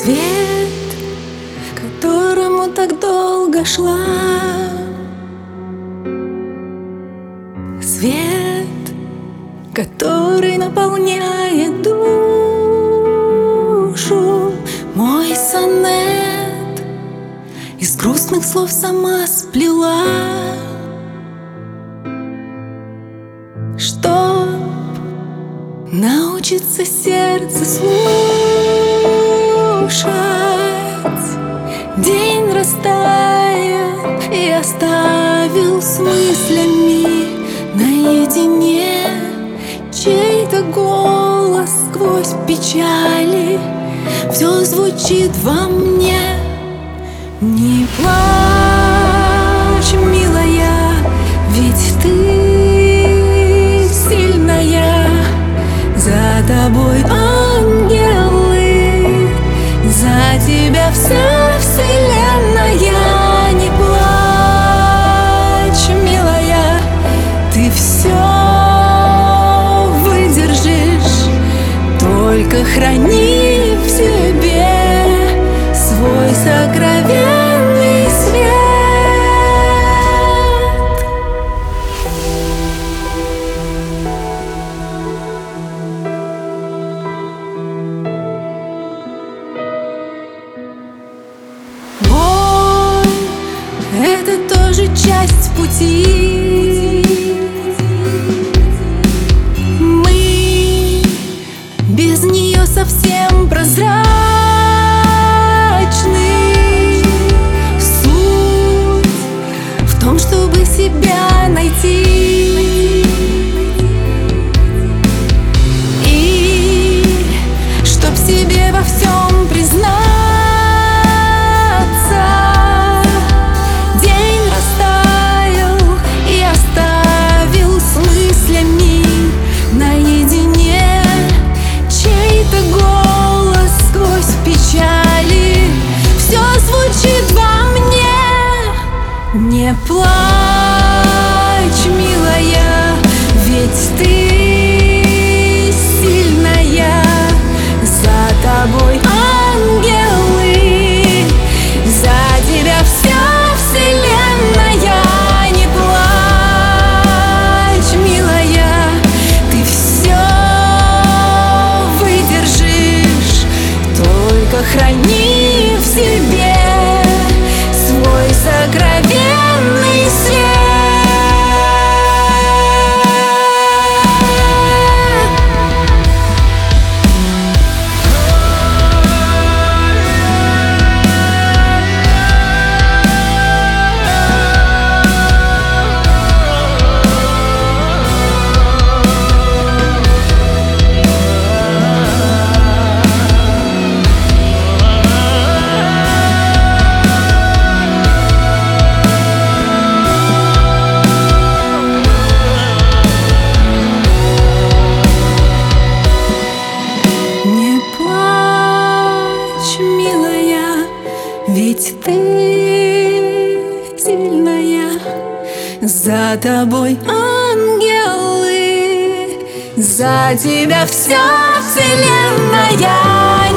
Свет, к которому так долго шла, свет, который наполняет душу. Мой сонет из грустных слов сама сплела, чтоб научиться сердце слушать. День растаял и оставил с мыслями наедине. Чей-то голос сквозь печали все звучит во мне. Не плачь, милая, ведь ты сильная. За тобой ангелы, за тебя вся вселенная. Не плачь, милая, ты все выдержишь, только храни в себе свой сокровенный свет. Это тоже часть пути. Мы без нее совсем прозрачны. Суть в том, чтобы себя найти, и чтоб себе во всем признаться. Не плачь, милая, ведь ты сильная. За тобой ангелы, за тебя вся вселенная. Не плачь, милая, ты все выдержишь, только храни в себе свой сокровенный свет. Ведь ты сильная, за тобой ангелы, за тебя вся вселенная.